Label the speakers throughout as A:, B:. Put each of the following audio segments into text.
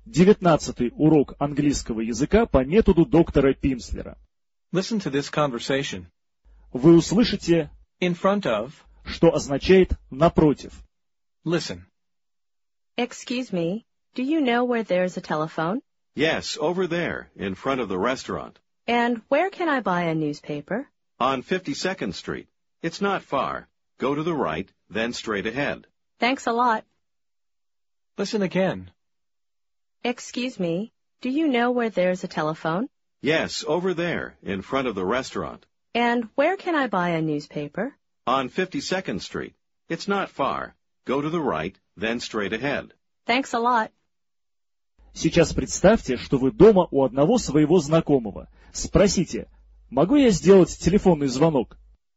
A: 19-й урок английского языка по методу доктора Пимслера.
B: Listen to this conversation.
A: Вы услышите,
B: In front of.
A: что означает «напротив».
B: Listen.
C: Excuse me, do you know where there's a telephone?
D: Yes, over there, in front of the restaurant.
C: And where can I buy a newspaper?
D: On 52nd Street. It's not far. Go to the right, then straight ahead.
C: Thanks a lot.
B: Listen again.
C: Excuse me, do you know where there's a telephone?
D: Yes, over there, in front of the restaurant.
C: And where can I buy a newspaper?
D: On 52nd Street. It's not far. Go to the right, then straight ahead.
C: Thanks a lot.
A: Сейчас представьте, что вы дома у одного своего знакомого. Спросите, могу я сделать телефонный звонок?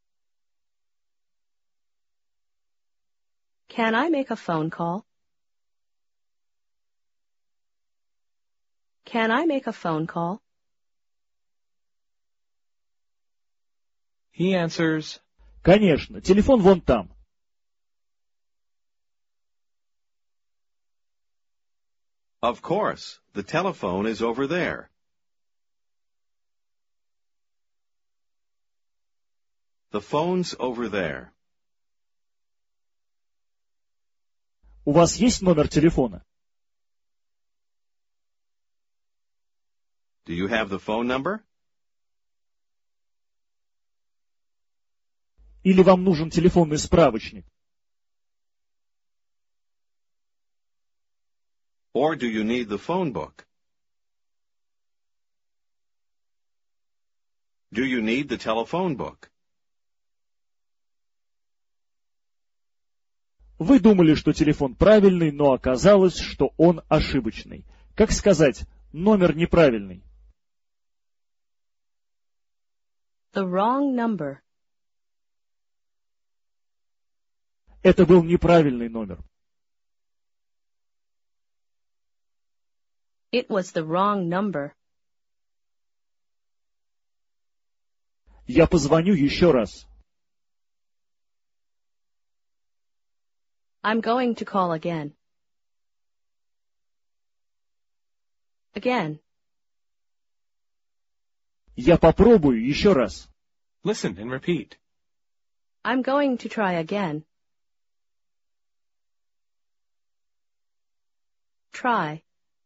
C: Can I make a phone call? Can I make a phone call?
B: He answers.
A: Конечно, телефон вон там.
D: Of course, the telephone is over there. The phone's over there.
A: У вас есть номер телефона?
D: Do you have the phone number?
A: Или вам нужен телефонный справочник?
D: Or do you need the phone book? Do you need the telephone book?
A: Вы думали, что телефон правильный, но оказалось, что он ошибочный. Как сказать, номер неправильный?
C: The wrong number.
A: Это был неправильный номер.
C: It was the wrong number.
A: Я позвоню еще раз.
C: I'm going to call again. Again.
A: Я попробую еще раз.
B: Listen and repeat.
C: I'm going to try again. Try.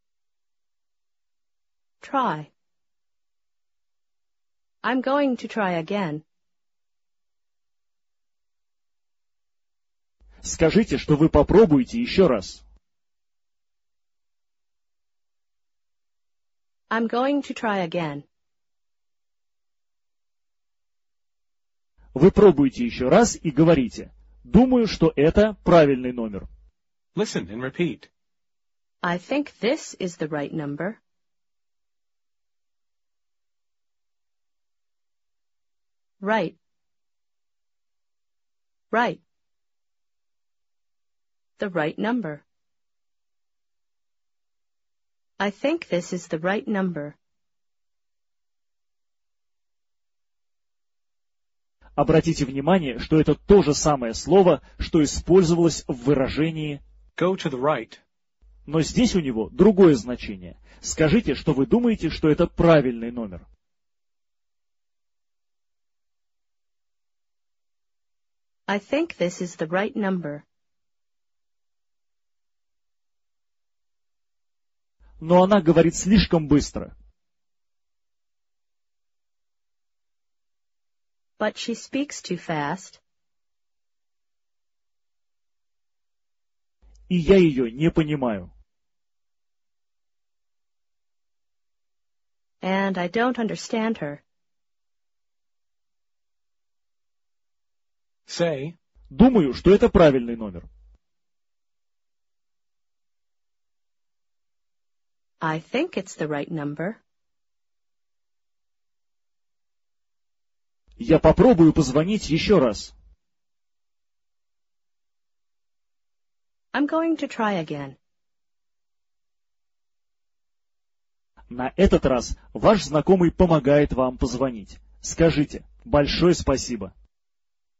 C: Try. I'm going to try again.
A: Скажите, что вы попробуете еще раз.
C: I'm going to try again.
A: Вы пробуете еще раз и говорите. Думаю, что это правильный номер.
B: Listen and repeat.
C: I think this is the right number. Right. Right. The right number. I think this is the right number.
A: Обратите внимание, что это то же самое слово, что использовалось в выражении
B: Go to the right.
A: но здесь у него другое значение. Скажите, что вы думаете, что это правильный номер.
C: I think this is the right number.
A: Но она говорит слишком быстро.
C: But she speaks too fast.
A: И я ее не понимаю.
C: And I don't understand her.
B: Say.
A: Думаю, что это правильный номер.
C: I think it's the right number.
A: Я попробую позвонить еще раз.
C: I'm going to try again.
A: На этот раз ваш знакомый помогает вам позвонить. Скажите большое спасибо.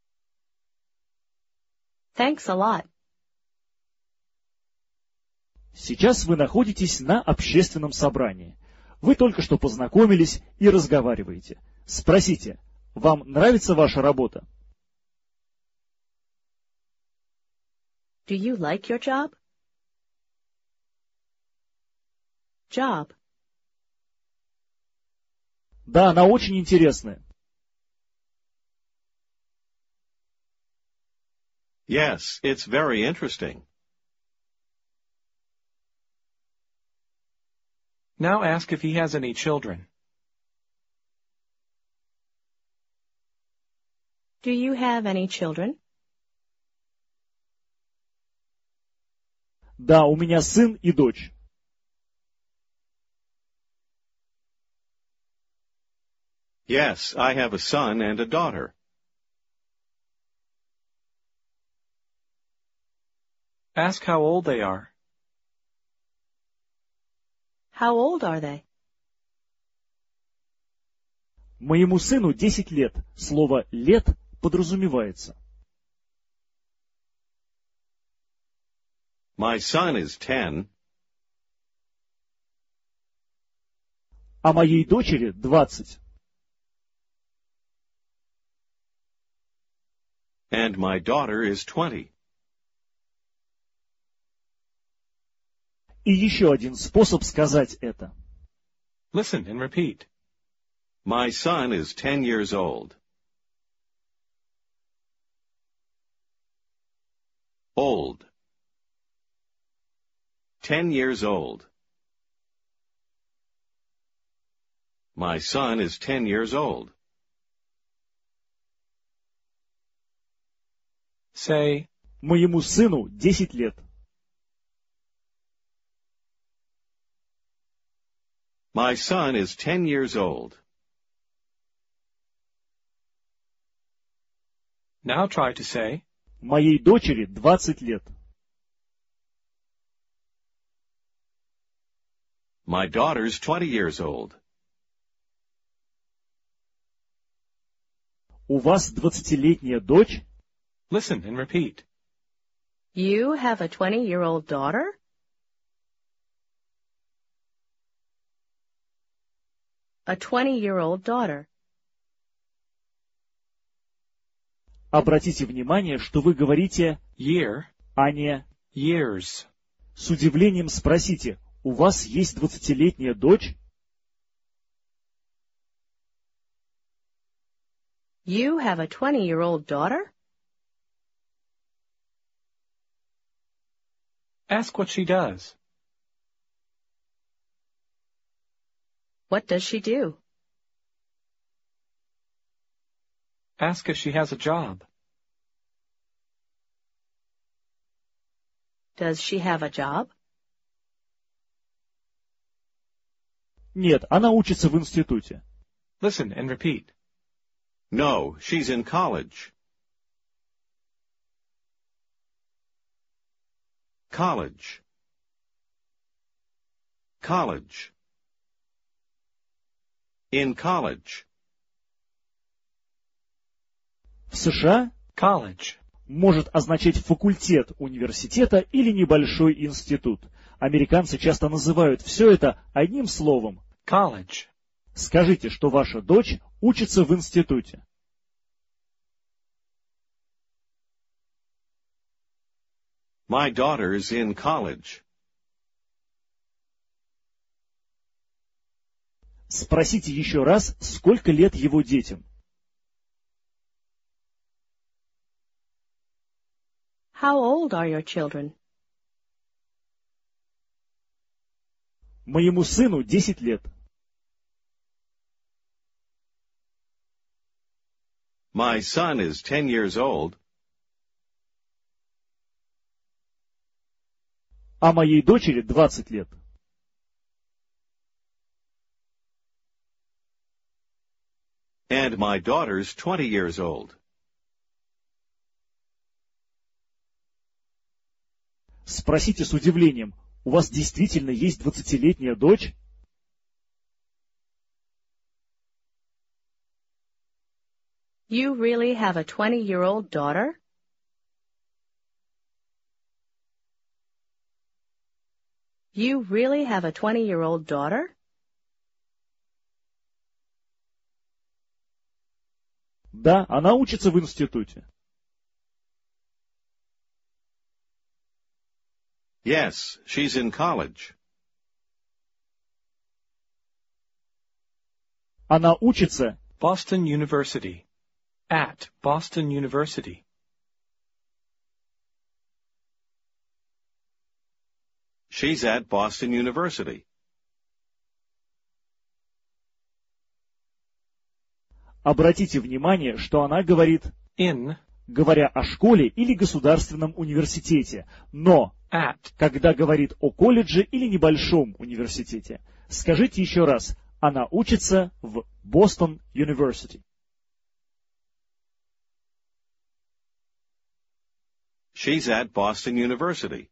C: Thanks a lot.
A: Сейчас вы находитесь на общественном собрании. Вы только что познакомились и разговариваете. Спросите, вам нравится ваша работа?
C: Do you like your job? Job.
A: Да, она очень интересная.
D: Yes, it's very interesting.
B: Now ask if he has any children.
C: Do you have any children?
A: Да, у меня сын и дочь.
D: Yes, I have a son and a daughter.
B: Ask how old they are.
C: How old are they?
A: Моему сыну 10 лет. Слово «лет» подразумевается.
D: My son is 10.
A: А моей дочери 20.
D: And my daughter is 20.
A: И еще один способ сказать это.
B: Listen and repeat.
D: My son is 10 years old. Old. 10 years old. My son is 10 years old.
B: Say,
A: Моему сыну 10 лет.
D: My son is 10 years old.
B: now try to say,
A: Моей дочери 20 лет.
D: My daughter's 20 years old.
A: У вас 20-летняя дочь?
B: listen and repeat.
C: You have a 20-year-old daughter? A 20-year-old daughter.
A: Обратите внимание, что вы говорите
B: Year,
A: а не
B: years.
A: с удивлением спросите, у вас есть 20-летняя дочь?
C: You have a 20-year-old daughter?
B: Ask what she does.
C: What does she do?
B: Ask if she has a job.
C: Does she have a job?
A: Нет, она учится в институте.
B: Listen and repeat.
D: No, she's in college. College. College. In college.
A: В США
B: College.
A: может означать факультет университета или небольшой институт. Американцы часто называют все это одним словом.
B: College.
A: Скажите, что ваша дочь учится в институте.
D: My daughter's in college.
A: Спросите еще раз, сколько лет его детям.
C: How old are your children?
A: Моему сыну 10 лет.
D: My son is 10 years old.
A: А моей дочери 20 лет.
D: And my daughter's 20 years old.
A: Спросите с удивлением, у вас действительно есть 20-летняя дочь?
C: You really have a 20-year-old daughter? You really have a 20-year-old daughter?
A: Да, она учится в институте.
D: Yes, she's in college.
A: Она учится
B: Boston University. At Boston University.
D: She's at Boston University.
A: Обратите внимание, что она говорит,
B: In.
A: говоря о школе или государственном университете, но,
B: At.
A: когда говорит о колледже или небольшом университете, скажите еще раз, она учится в Boston University.
D: She's at Boston University.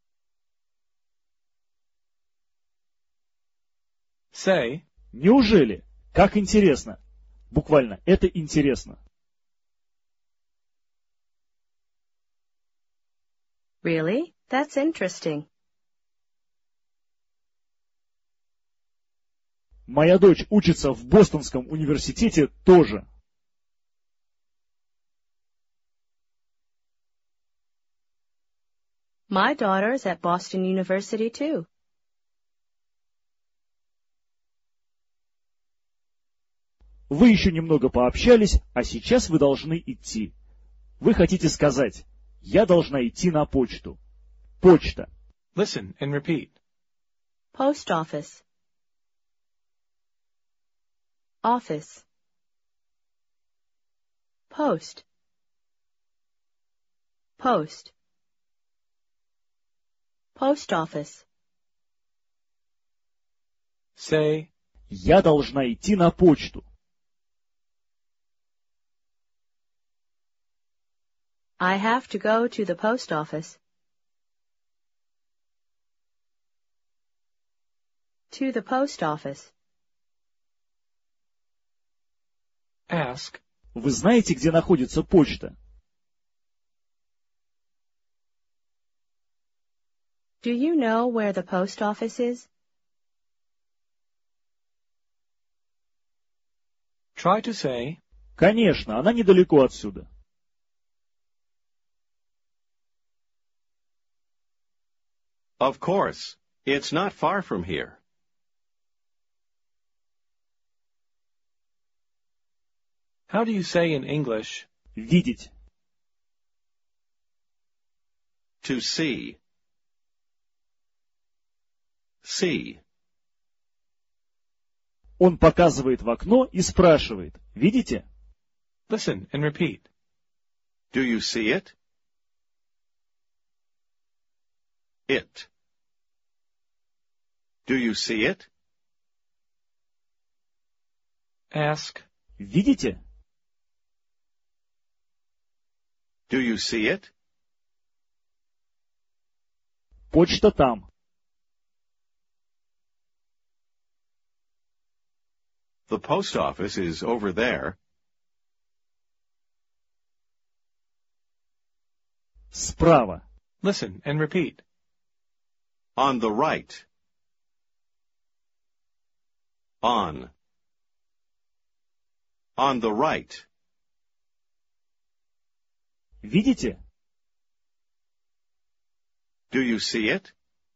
B: Say,
A: Неужели? Как интересно. Буквально, это интересно.
C: Really? That's interesting.
A: Моя дочь учится в Бостонском университете тоже.
C: My daughter's at Boston University too.
A: Вы еще немного пообщались, а сейчас вы должны идти. Вы хотите сказать, я должна идти на почту. Почта.
B: listen and repeat.
C: Post office. Office. Post. Post. Post office.
B: Say,
A: Я должна идти на почту.
C: I have to go to the post office. To the post office.
B: ask,
A: Вы знаете, где находится почта?
C: Do you know where the post office is?
B: try to say,
A: Конечно, она недалеко отсюда.
D: Of course. It's not far from here.
B: how do you say in English,
A: Видеть.
D: To see. See.
A: Он показывает в окно и спрашивает. Видите?
B: listen and repeat.
D: Do you see it? It. Do you see it?
B: Ask,
A: Видите?
D: Do you see it?
A: Почта там.
D: The post office is over there.
A: Справа.
B: listen and repeat.
D: On the right. On. On the right.
A: Видите?
D: Do you see it?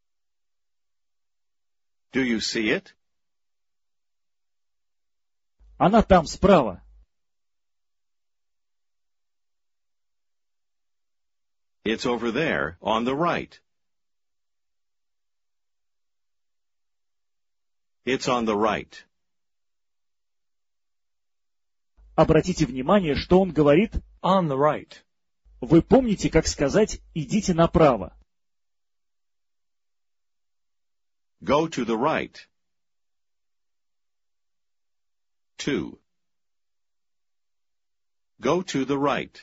D: Do you see it?
A: Она там справа.
D: It's over there, on the right. It's on the right.
A: Обратите внимание, что он говорит.
B: On the right.
A: Вы помните, как сказать «идите направо».
D: Go to the right. To. Go to the right.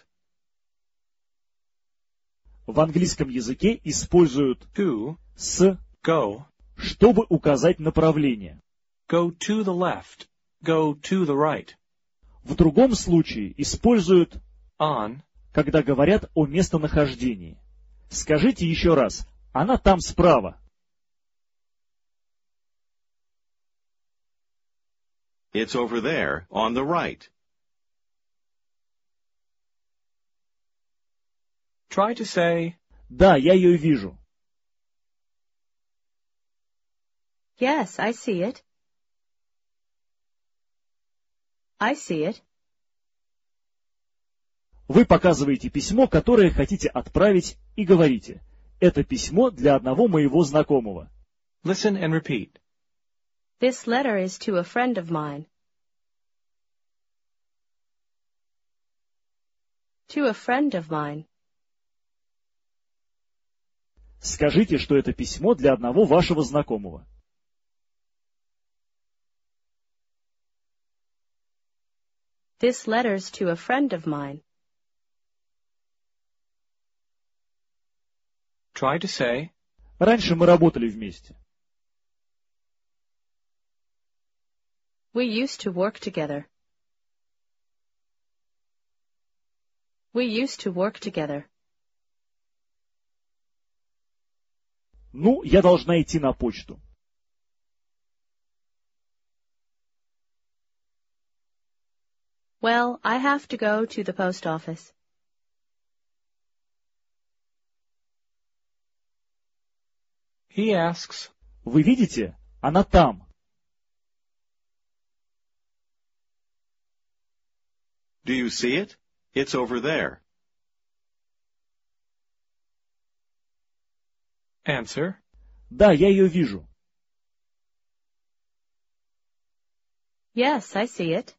A: В английском языке используют
B: To,
A: «с»,
B: go,
A: чтобы указать направление.
B: go to the left, go to the right.
A: В другом случае используют
B: On,
A: когда говорят о местонахождении. Скажите еще раз, она там справа.
D: It's over there, on the right.
B: Try to say,
A: Да, я ее вижу.
C: Yes, I see it. I see it.
A: Вы показываете письмо, которое хотите отправить, и говорите: это письмо для одного моего знакомого.
B: listen and repeat.
C: This letter is to a friend of mine. To a friend of mine.
A: Скажите, что это письмо для одного вашего знакомого.
C: This letter's to a friend of mine.
B: Try to say,
A: Раньше мы работали вместе.
C: We used to work together. We used to work together.
A: Ну, я должна идти на почту.
C: Well, I have to go to the post office.
B: he asks,
A: Вы видите? Она там.
D: Do you see it? It's over there.
B: answer,
A: Да, я ее вижу.
C: Yes, I see it.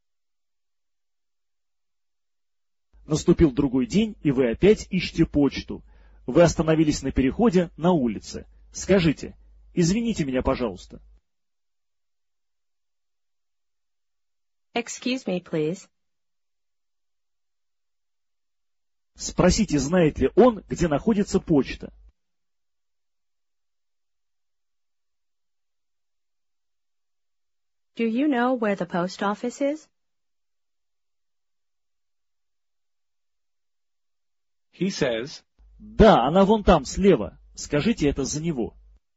A: Наступил другой день, и вы опять ищете почту. Вы остановились на переходе на улице. Скажите: извините меня, пожалуйста.
C: Excuse me, please.
A: Спросите, знает ли он, где находится почта.
C: Do you know where the post office is?
B: he says,
A: Да, она вон там, слева. Скажите это за него.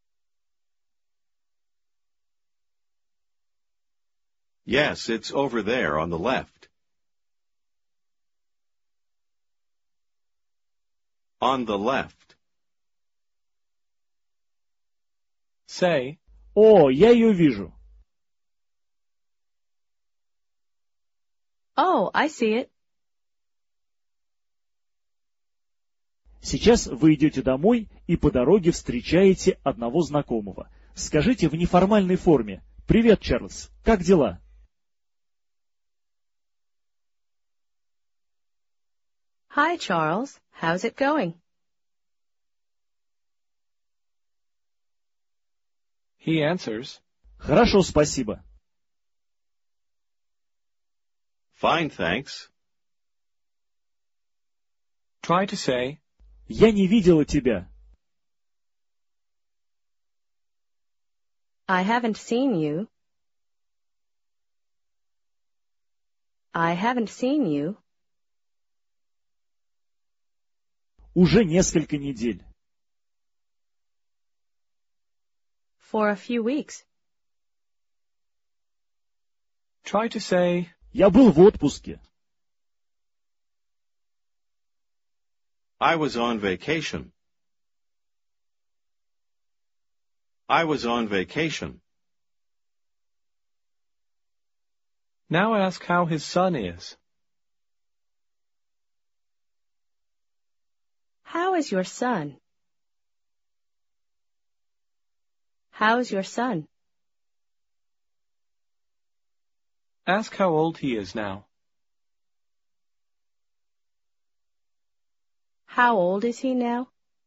D: Yes, it's over there on the left. On the left.
B: say,
A: О, я ее вижу.
C: Oh, I see it.
A: Сейчас вы идете домой и по дороге встречаете одного знакомого. Скажите в неформальной форме: «Привет, Чарльз, как дела?»
C: Hi, Charles. How's it going?
B: he answers,
A: Хорошо, спасибо.
D: Fine, thanks.
B: try to say,
A: Я не видела тебя.
C: I haven't seen you. I haven't seen you.
A: Уже несколько недель.
C: For a few weeks.
B: try to say,
A: Я был в отпуске.
D: I was on vacation. I was on vacation.
B: now ask how his son is.
C: How is your son? How's your son?
B: Ask how old he is now.
C: How old is he now?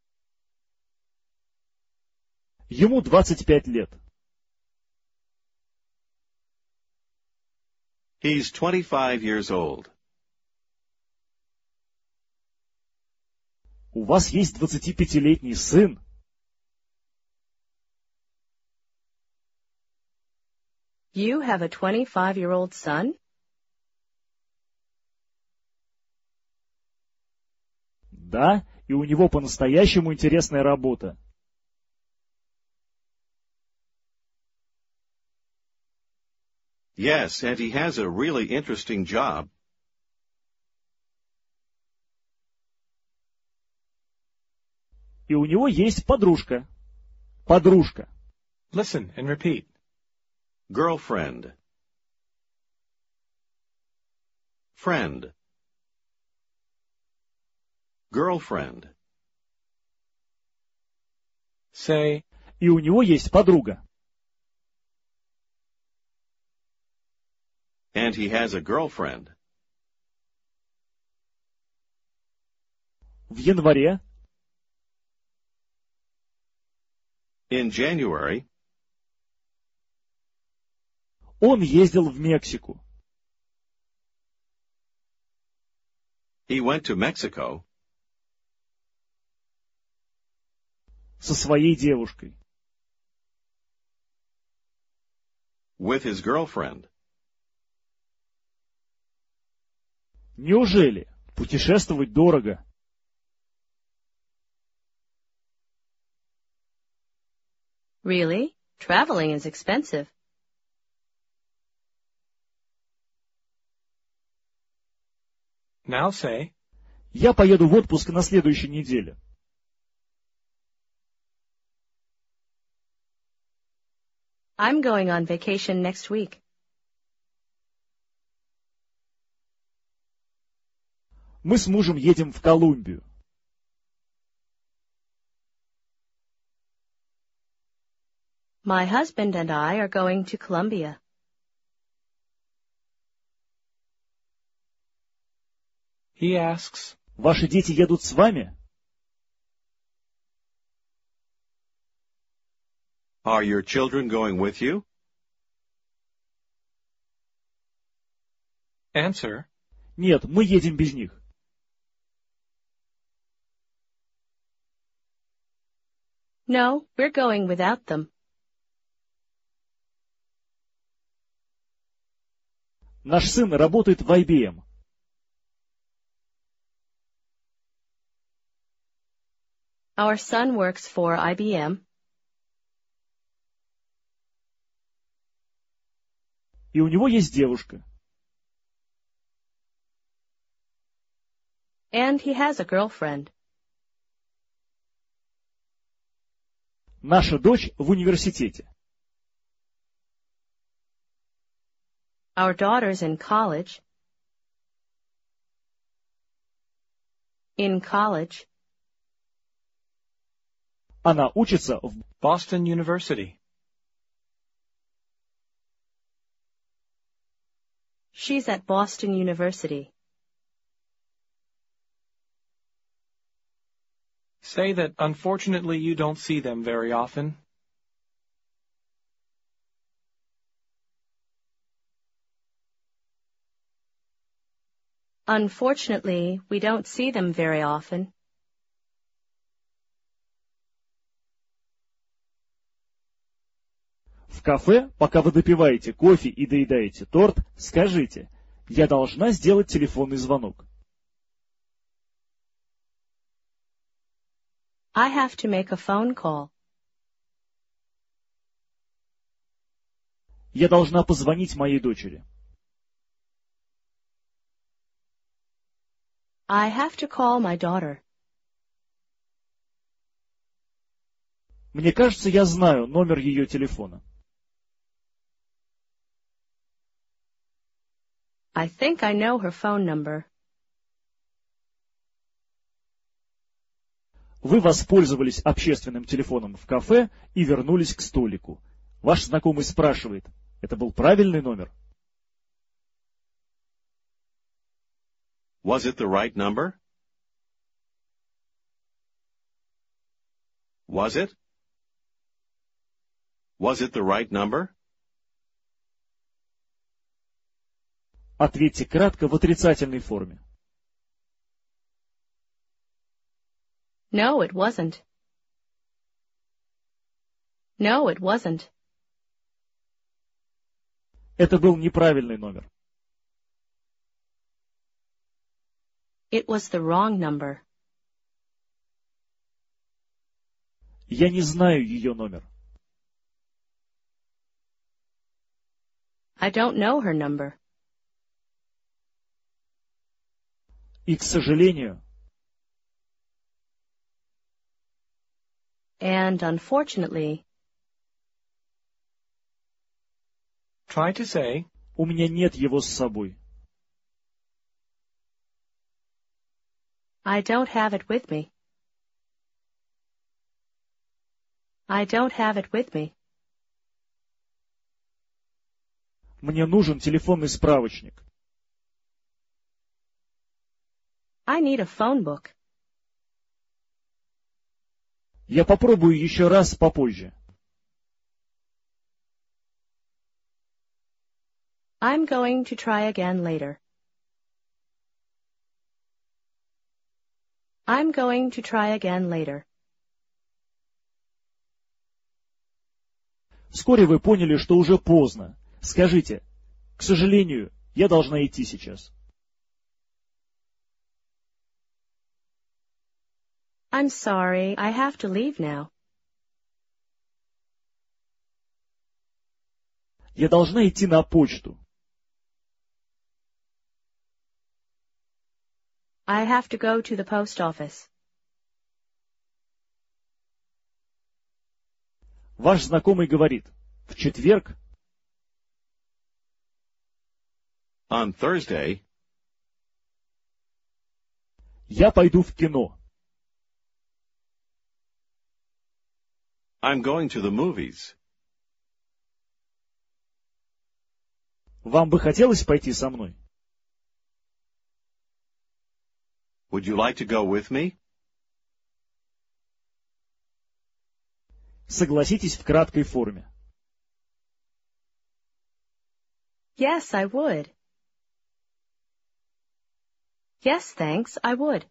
A: Ему 25 лет.
D: He's 25 years old.
A: У вас есть 25-летний сын?
C: You have a 25-year-old son?
A: Да, и у него по-настоящему интересная работа.
D: Yes, and he has a really interesting job.
A: И у него есть подружка. Подружка.
B: Listen and repeat.
D: Girlfriend. Friend. Girlfriend.
B: Say,
A: И у него есть подруга.
D: And he has a girlfriend.
A: В январе
D: In January,
A: он ездил в Мексику.
D: he went to Mexico
A: Со своей девушкой.
D: with his girlfriend.
A: Неужели? Путешествовать дорого.
C: Really? Traveling is expensive.
B: now say,
A: Я поеду в отпуск на следующей неделе.
C: I'm going on vacation next week.
A: Мы с мужем едем в Колумбию.
C: My husband and I are going to Colombia.
B: he asks,
A: Ваши дети едут с вами?
D: Are your children going with you?
B: answer,
A: Нет, мы едем без них.
C: No, we're going without them.
A: Наш сын работает в IBM.
C: Our son works for IBM.
A: И у него есть девушка.
C: And he has a girlfriend.
A: Наша дочь в университете.
C: Our daughter's in college. In college.
A: Она учится в...
B: Boston University.
C: She's at Boston University.
B: Say that unfortunately you don't see them very often.
C: Unfortunately, we don't see them very often.
A: В кафе, пока вы допиваете кофе и доедаете торт, скажите: «Я должна сделать телефонный звонок».
C: I have to make a phone call.
A: Я должна позвонить моей дочери.
C: I have to call my daughter.
A: Мне кажется, я знаю номер ее телефона.
C: I think I know her phone number.
A: Вы воспользовались общественным телефоном в кафе и вернулись к столику. Ваш знакомый спрашивает: это был правильный номер?
D: Was it the right number? Was it? Was it the right number?
A: Ответьте кратко в отрицательной форме.
C: No, it wasn't. No, it wasn't.
A: Это был неправильный номер.
C: It was the wrong number.
A: Я не знаю ее номер.
C: I don't know her number.
A: И, к сожалению,
C: And unfortunately,
B: Try to say,
A: у меня нет его с собой.
C: I don't have it with me. I don't have it with me.
A: Мне нужен телефонный справочник.
C: I need a phone book.
A: Я попробую еще раз попозже.
C: I'm going to try again later. I'm going to try again later.
A: Вскоре вы поняли, что уже поздно. Скажите, к сожалению, я должна идти сейчас.
C: I'm sorry, I have to leave now.
A: Я должна идти на почту.
C: I have to go to the post office.
A: Ваш знакомый говорит, в четверг
D: On Thursday,
A: я пойду в кино.
D: I'm going to the movies.
A: Вам бы хотелось пойти со мной?
D: Would you like to go with me?
A: Согласитесь в краткой форме.
C: Yes, I would. Yes, thanks, I would.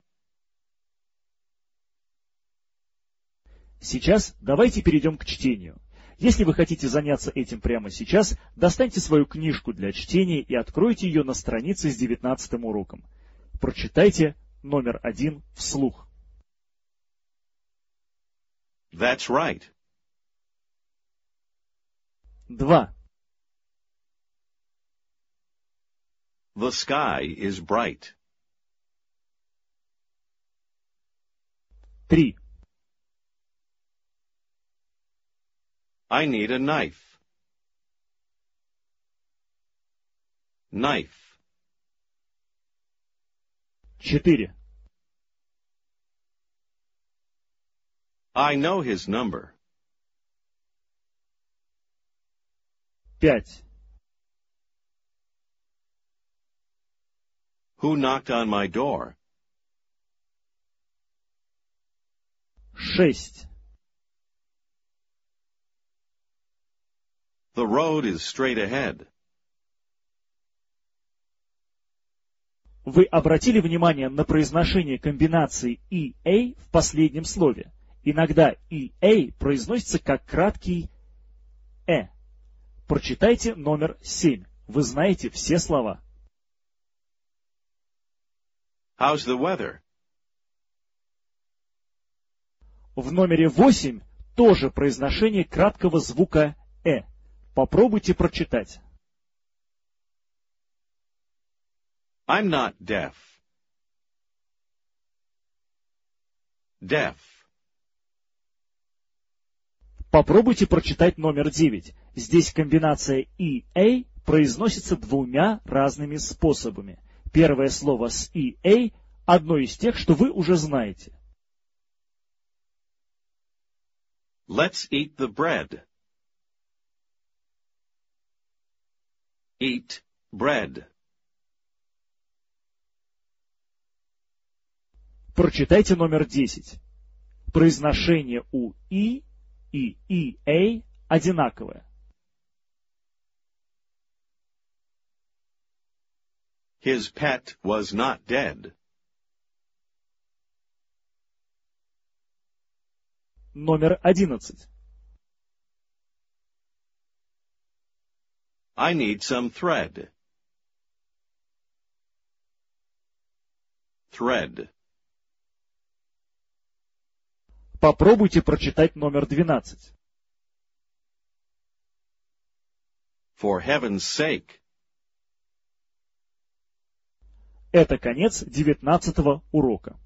A: Сейчас давайте перейдем к чтению. Если вы хотите заняться этим прямо сейчас, достаньте свою книжку для чтения и откройте ее на странице с 19-м уроком. Прочитайте номер 1 вслух.
D: That's right.
A: 2.
D: The sky is bright.
A: 3.
D: I need a knife. Knife.
A: 4.
D: I know his number.
A: 5.
D: Who knocked on my door?
A: 6.
D: The road is straight ahead.
A: Вы обратили внимание на произношение комбинации EA в последнем слове? Иногда EA произносится как краткий «э». Прочитайте номер 7. Вы знаете все слова.
D: How's the weather?
A: В номере 8 тоже произношение краткого звука «э». Попробуйте прочитать.
D: I'm not deaf. Deaf.
A: Попробуйте прочитать номер 9. Здесь комбинация EA произносится двумя разными способами. Первое слово с EA – одно из тех, что вы уже знаете.
D: Let's eat the bread. Eat bread.
A: Прочитайте номер 10. Произношение у и EA одинаковое.
D: His pet was not dead.
A: Номер 11.
D: I need some thread. Thread.
A: Попробуйте прочитать номер 12.
D: For heaven's sake.
A: Это конец 19-го урока.